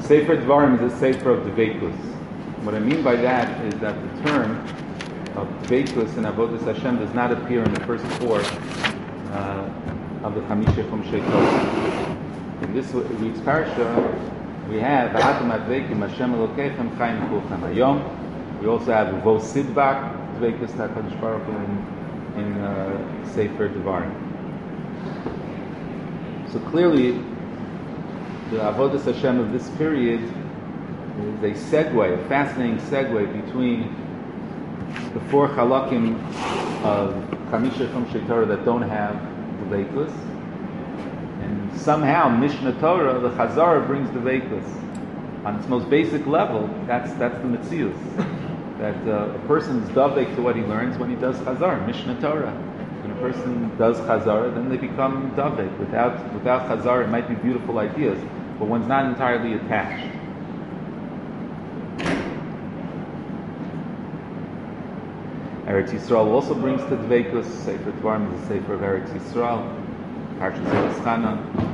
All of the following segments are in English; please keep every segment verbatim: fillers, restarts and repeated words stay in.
Sefer Dvarim is a sefer of Dveikus. What I mean by that is that the term of Dveikus and Avodas Hashem does not appear in the first four uh, of the Chamisha Chumshei Torah. In this week's parsha, we have V'atem Adveikim Hashem Elokeichem Chaim Kulchem Hayom. We also have Uvo Sidbak Dveikus HaKadosh Baruch Hu in, in uh, Sefer Dvarim. So clearly, the Avodas Hashem of this period is a segue, a fascinating segue between the four chalakim of Chamisha Chumshei Torah that don't have the Veikus, and somehow Mishnah Torah, the Chazara, brings the Veikus. On its most basic level, that's that's the Metzius. That uh, a person is davek to what he learns when he does Chazara, Mishnah Torah. When a person does Chazara, then they become davek. Without without Chazara, it might be beautiful ideas, but one's not entirely attached. Eretz Yisrael also brings to Dveikus. Sefer Dvarim is a sefer of Eretz Yisrael. Parshas Vayischanan.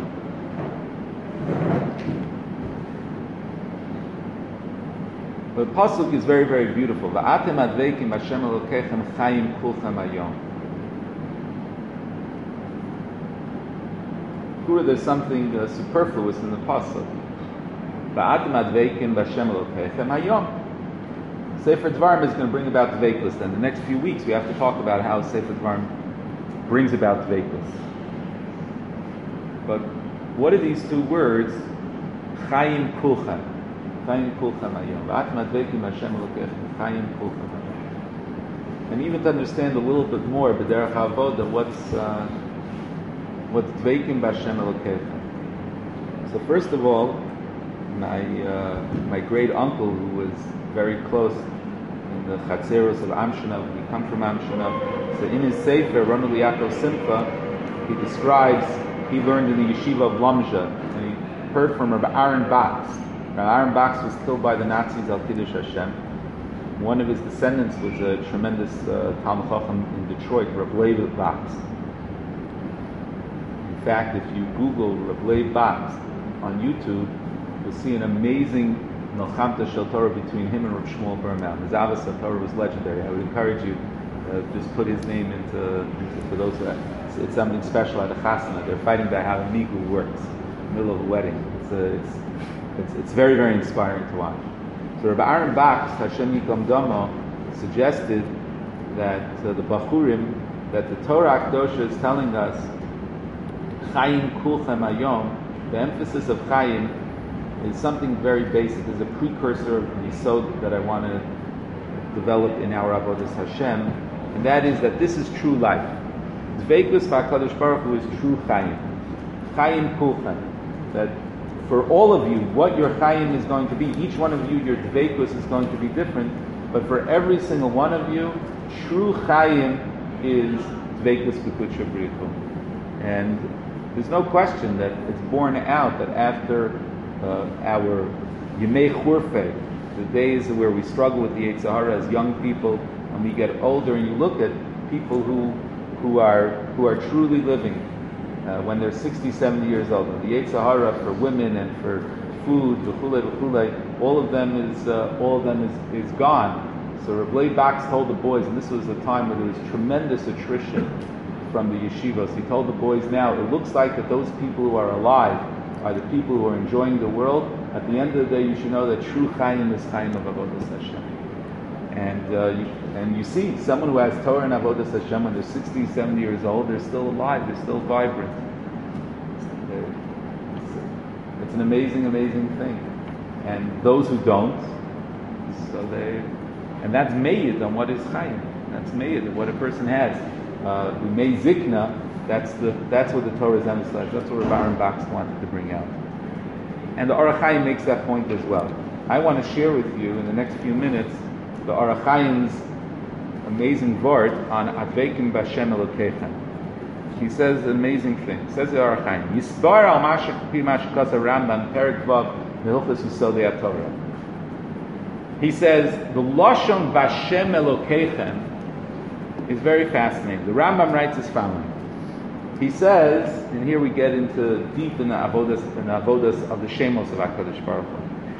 The pasuk is very, very beautiful. Va'atem adveikim Hashem Elokeichem Chaim Kulchem Hayom. There's something uh, superfluous in the pasuk. Va'atem adveikim Hashem Elokeichem Hayom. Sefer Dvarim is going to bring about Dveikus. And the next few weeks we have to talk about how Sefer Dvarim brings about Dveikus. But what are these two words? Chaim Kulchem. Chaim Kulchem Hayom. V'atem adveikim Hashem Elokeichem Chaim Kulchem Hayom. And even to understand a little bit more, b'derech havoda, what's uh, what's Dveikim B'Hashem Elokeichem. So first of all, my uh, my great uncle, who was very close in the Chatzeros of Amshanav, we come from Amshanav. So in his Sefer, Ranu Yaakov Simcha, he describes, he learned in the yeshiva of Lomzha, and he heard from Rabbi Aaron Bax. Rabbi Aaron Bax was killed by the Nazis al Kiddush Hashem. One of his descendants was a tremendous uh, Talmud Chacham in Detroit, Rabbi Leib Bax. In fact, if you Google Rabbi Leib Bax on YouTube, you'll see an amazing Melchamta Shel Torah between him and Rav Shmuel Birnbaum. His Avos Torah was legendary. I would encourage you uh, just put his name into, into for those who have, it's, it's something special at a chasana. They're fighting about how a migu works in the middle of a wedding. It's, a, it's, it's, it's very, very inspiring to watch. So Rabbi Aaron Bax, Hashem Yikom Damo, suggested that uh, the Bachurim, that the Torah Akdosha is telling us Chaim Kulchem Hayom, the emphasis of Chaim is something very basic. There's a precursor of Yisod that I want to develop in our Avodas Hashem, and that is that this is true life. Dveikus v'HaKadosh Baruch Hu is true Chaim. Chaim Kulchem. That for all of you, what your Chaim is going to be, each one of you, your Dveikus is going to be different, but for every single one of you, true Chaim is Dveikus b'Kudsha B'Richu. And there's no question that it's borne out that after Uh, our Yemei Churfei, the days where we struggle with the Yetzer Hara as young people, and we get older, and you look at people who who are who are truly living uh, when they're sixty, seventy years old. The Yetzer Hara for women and for food, v'chulei, v'chulei, all of them is uh, all of them is, is gone. So Rabbi Leib Bax told the boys, and this was a time where there was tremendous attrition from the yeshivas. He told the boys, now it looks like that those people who are alive are the people who are enjoying the world. At the end of the day, you should know that true Chaim is Chaim of Avodas Hashem. And uh, you, and you see, someone who has Torah and Avodas Hashem when they're sixty, seventy years old, they're still alive, they're still vibrant. It's, it's an amazing, amazing thing. And those who don't, so they, and that's made on what is Chaim. That's made on what a person has. Uh, May Zikna, That's the that's what the Torah is emphasized. That's what Rabbi Aaron Bax wanted to bring out. And the Orach Chaim makes that point as well. I want to share with you in the next few minutes the Orach Chaim's amazing vort on Adveikim B'Hashem Elokeichem. He says an amazing thing. He says the Orach Chaim, Yisbar al Mashak Pi Mashkas Rambam Perik Vav Mehilchos Yisodei HaTorah. He says the Lashon B'Hashem Elokeichem is very fascinating. The Rambam writes as following. He says, and here we get into deep in the avodas, in the avodas of the shemos of HaKadosh Baruch Hu.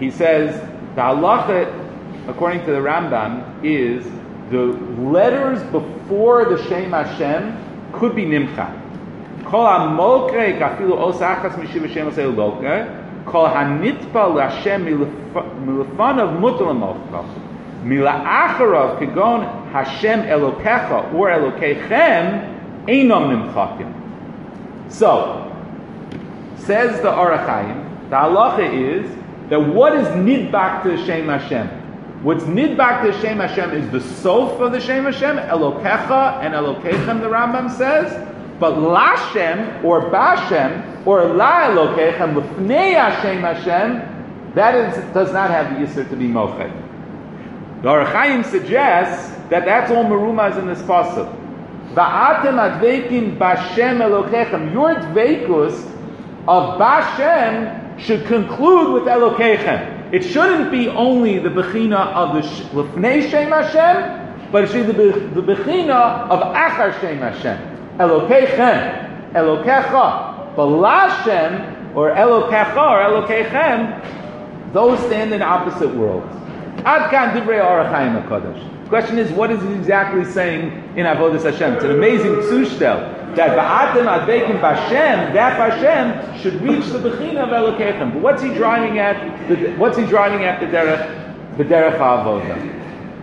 he says the halacha, according to the Rambam, is the letters before the Shem Hashem could be nimcha. Kol ha-molkre kafilu os achas mishiv Hashem osei lokre, kol ha-nitpal l'Hashem milefanav mutar l'molkach, mila'acharav kegon Hashem Elokecha or Elokeichem einom nimchakim. So, says the Orach Chaim, the halacha is that what is nidbak to Shem Hashem? What's nidbak to Shem Hashem is the sof of the Shem Hashem, Elokecha and Elokeichem, the Rambam says, but Lashem or Bashem or La Elokeichem Lefnei Hashem Hashem, that is, does not have the Yisr to be moched. The Orach Chaim suggests that that's all merumaz in this pasuk. Va'atem adveikim Bashem Elokeichem. Your dveikus of Bashem should conclude with Elokeichem. It shouldn't be only the bechina of the Lefnei Shem Hashem, but it should be the bechina of Achar Shem Hashem. Elokeichem, Elokecha, but Lashem or Elokecha or Elokeichem, those stand in opposite worlds. Ad kan divrei Orach Chaim HaKadosh. The question is, what is it exactly saying in Avodas Hashem? It's an amazing psushtel that ba'atem adveikim Bashem, that Bashem should reach the bechina of Elokeichem. But what's he driving at? The, what's he driving at the derech, the derech ha'avodah?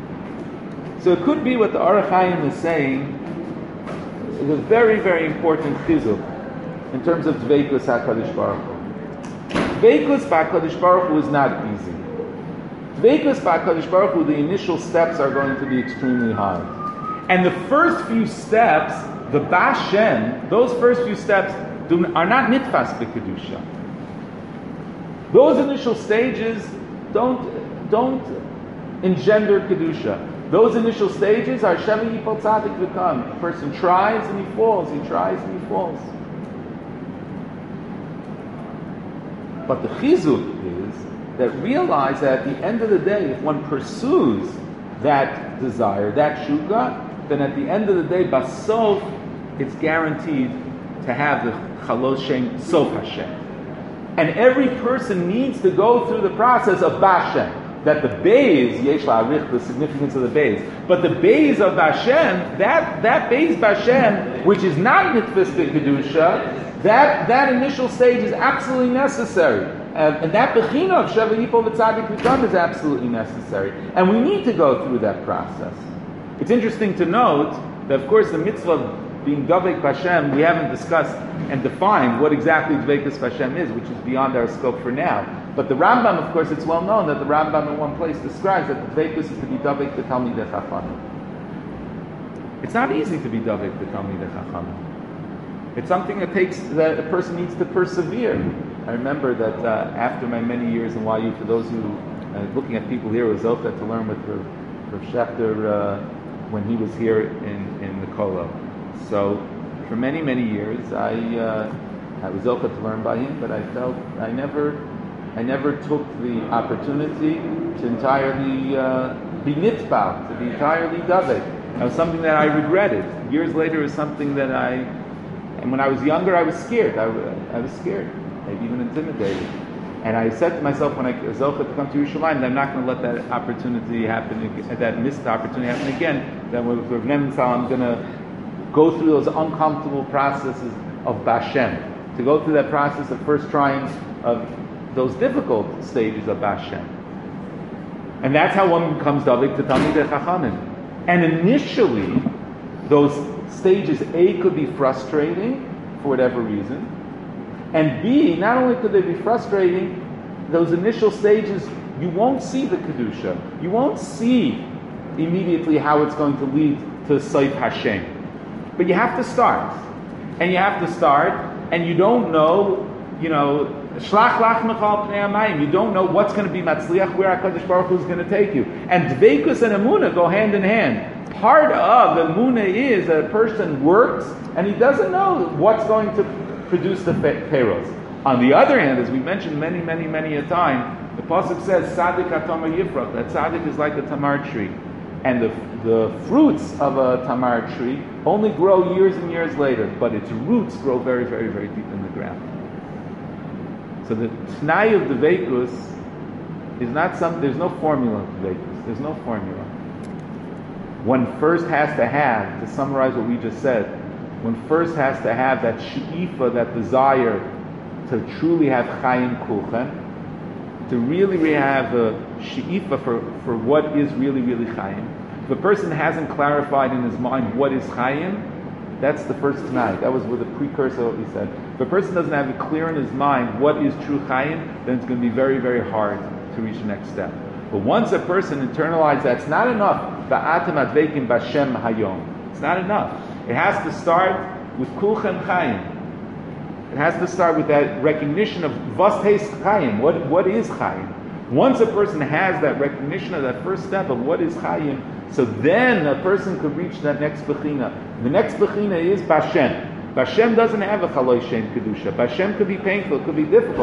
So it could be what the Orach Chaim is saying is a very, very important chizuk in terms of dveikus HaKadosh Baruch Hu. Dveikus HaKadosh Baruch Hu is not easy. Dveikus HaKadosh Baruch Hu, the initial steps are going to be extremely high. And the first few steps, the Bashem, those first few steps do, are not nitfas b'kedusha. Those initial stages don't, don't engender kedusha. Those initial stages are Sheva Yipol Tzadik V'Kam. A person tries and he falls, he tries and he falls. But the chizuk is that realize that at the end of the day, if one pursues that desire, that shuka, then at the end of the day, basof, it's guaranteed to have the chalos shem sof Hashem. And every person needs to go through the process of Bashem. That the Beis, yesh la'arich, the significance of the Beis, but the Beis of Bashem, that, that Beis Bashem, which is not nitfis kedusha, that, that initial stage is absolutely necessary. And, and that bechina of Sheva Yipol V'Tzadik V'Kam is absolutely necessary. And we need to go through that process. It's interesting to note that, of course, the mitzvah of being Davek Bashem, we haven't discussed and defined what exactly Dveikus Bashem is, which is beyond our scope for now. But the Rambam, of course, it's well known that the Rambam in one place describes that the Dveikus is to be Davek the Talmidei Chachamim. It's not easy to be Davek the Talmidei Chachamim. It's something that takes, that a person needs to persevere. I remember that uh, after my many years in Y U, for those who, uh, looking at people here, was Zoka to learn with Rav, Rav Schechter uh, when he was here in, in the Kolo. So, for many, many years, I uh, I was Zoka to learn by him, but I felt I never I never took the opportunity to entirely uh, be nitbal, to be entirely davek. That was something that I regretted. Years later, it was something that I, and when I was younger, I was scared. I, I was scared, maybe even intimidated. And I said to myself when I was Zoka to come to Yerushalayim, that I'm not going to let that opportunity happen, again, that missed opportunity happen again. That with Rav Nemental, I'm going to go through those uncomfortable processes of Bashem, to go through that process of first trying of those difficult stages of Bashem. And that's how one becomes Davik to Talmidei Chachamim. And initially, those stages, A, could be frustrating for whatever reason, and B, not only could they be frustrating, those initial stages, you won't see the Kedusha. You won't see immediately how it's going to lead to Saif Hashem. But you have to start. And you have to start, and you don't know, you know, Shlach lach mechal pnei hamayim. You don't know what's going to be matzliach, where HaKadosh Baruch Hu is going to take you. And dveikus and emunah go hand in hand. Part of emunah is that a person works, and he doesn't know what's going to produce the payros. On the other hand, as we mentioned many, many, many a time, the pasuk says, "Sadik hatamar yifrach." That sadik is like a tamar tree, and the the fruits of a tamar tree only grow years and years later, but its roots grow very, very, very deep in the ground. So the t'nai of the veikus is not some, there's no formula to Vedas. There's no formula. One first has to have, to summarize what we just said, one first has to have that she'ifa, that desire to truly have Chaim Kulchen, to really, really have a she'ifa for, for what is really, really Chaim. If a person hasn't clarified in his mind what is Chaim, that's the first tonight. That was with the precursor of what he said. If a person doesn't have it clear in his mind what is true Chaim, then it's going to be very, very hard to reach the next step. But once a person internalizes that, it's not enough. Ba'atem adveikim b'Shem hayom. It's not enough. It has to start with Kulchem Chaim. It has to start with that recognition of was heißt Chaim. What, what is Chaim? Once a person has that recognition of that first step of what is Chaim, so then a person could reach that next bechina. The next bechina is Bashem. Bashem doesn't have a chaloi shem kedusha. Bashem could be painful, it could be difficult.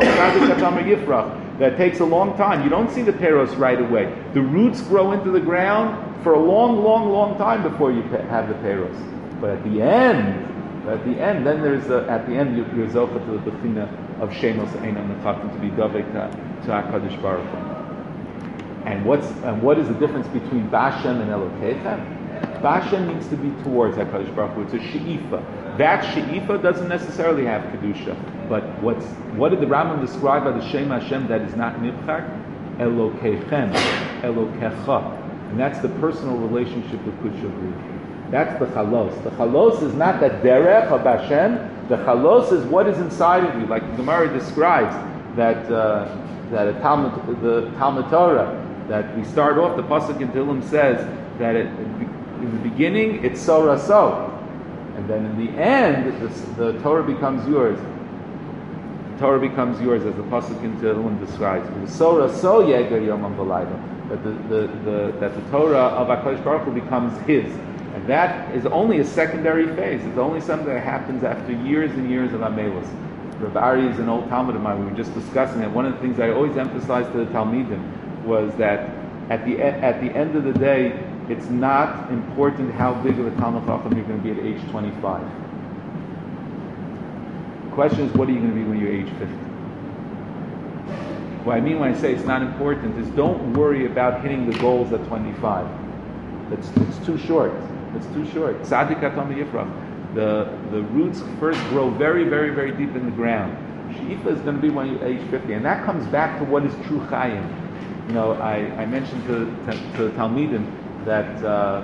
That takes a long time. You don't see the peros right away. The roots grow into the ground for a long, long, long time before you have the peros. But at the end, at the end, then there's a, at the end you're zocha to the bechina of shemos einam nechatim, to be davek to HaKadosh Baruch Hu. And what's and what is the difference between Bashem and Elokeichem? Bashem needs to be towards HaKadosh Baruch Hu. It's a she'ifa. That she'ifa doesn't necessarily have kedusha. But what's what did the Rambam describe by the Shem Hashem that is not nibchak? Elokeichem, Elokecha, and that's the personal relationship with Kudsha Bri. That's the chalos. The chalos is not the derech of Bashem. The chalos is what is inside of you, like the Gemara describes that uh, that a Talmud, the Talmud Torah. That we start off, the pasuk in Tehillim says that it, in the beginning it's so raso, and then in the end the, the Torah becomes yours. The Torah becomes yours, as the pasuk in Tehillim describes. The so raso yeger yomam v'layla, that the, the, the that the Torah of HaKadosh Baruch Hu becomes his, and that is only a secondary phase. It's only something that happens after years and years of amelos. Rav Ari is an old Talmud of mine. We were just discussing it. One of the things I always emphasize to the Talmidim was that at the at the end of the day, it's not important how big of a Talmud Chacham you're going to be at age twenty-five. The question is, what are you going to be when you're age fifty? What I mean when I say it's not important is don't worry about hitting the goals at twenty-five. It's, it's too short. It's too short. Tzadik Atam Yifrach. The the roots first grow very, very, very deep in the ground. She'ifa is going to be when you're age fifty, and that comes back to what is true Chayim. You know, I, I mentioned to, to, to the Talmidim that uh,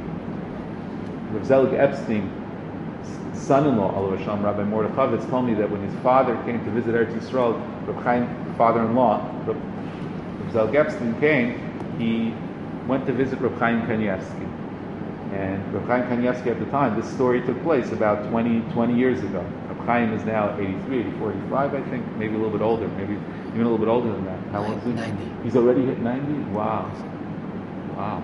Rav Zelig Epstein's son-in-law, Alav Hashem, Rabbi Mordechavitz, told me that when his father came to visit Eretz Yisrael, Rav Chaim, father-in-law, Rav, Rav Zelig Epstein came, he went to visit Rav Chaim Kanievsky. And Rav Chaim Kanievsky at the time, this story took place about twenty, twenty years ago. Rav Chaim is now eighty-three, eighty-four, eighty-five, I think, maybe a little bit older, maybe even a little bit older than that. How old is he? ninety. He's already hit ninety? Wow. Wow.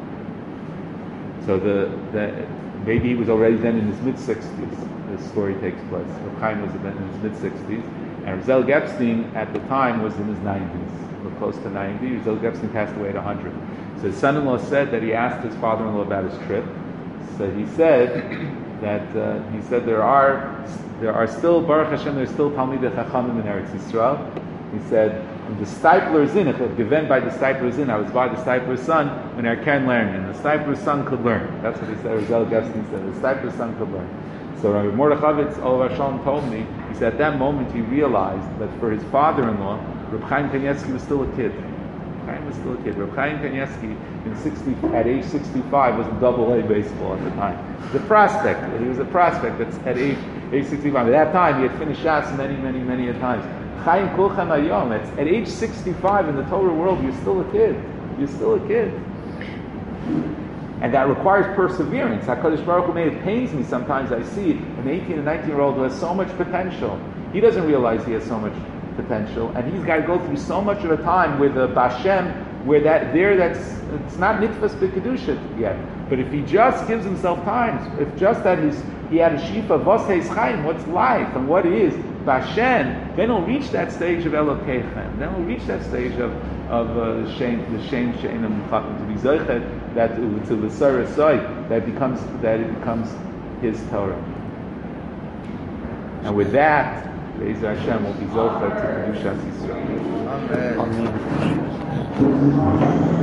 So the, the maybe he was already then in his mid-sixties. This story takes place. Rav Chaim was then in his mid-sixties. And Rav Zelig Epstein at the time was in his nineties. We're close to ninety. Rav Zelig Epstein passed away at one hundred. So his son-in-law said that he asked his father-in-law about his trip. So he said that uh, he said there are there are still Baruch Hashem, there's still Talmidei Chachamim in Eretz Yisrael. He said, the Stipler's in, given by the Stipler's in, I was by the Stipler's son when I can learn, and the Stipler's son could learn. That's what he said, Rizal Gepstein said, the Stipler's son could learn. So Rabbi Mordechavitz, Olav Hashem, told me, he said at that moment he realized that for his father-in-law, Reb Chaim Kanievsky was still a kid. Chaim was still a kid. Reb Chaim Kanievsky, in sixty, at age sixty-five, was in double A baseball at the time. He was a prospect. He was a prospect that's at age, age sixty-five. At that time, he had finished shots many, many, many a times. Chaim Kulchem Hayom. At age sixty-five in the Torah world, you're still a kid. You're still a kid. And that requires perseverance. HaKadosh Baruch Hu, it pains me sometimes. I see an eighteen and nineteen year old who has so much potential. He doesn't realize he has so much potential, and he's got to go through so much of a time with a Bashem, where that there that's it's not nitfas b'kedusha yet. But if he just gives himself time, if just that he's, he had a shifa vos heis chaim, what's life and what is Bashem, then he'll reach that stage of Elokeichem. Then he'll reach that stage of of uh, the shame, the shame she'enam chacham, to be zoichet, that to the sarah soy, that becomes that it becomes his Torah. And with that, Be'ez Hashem will be zoichet to Kedushas Yisrael. Amen. Amen. Thank you.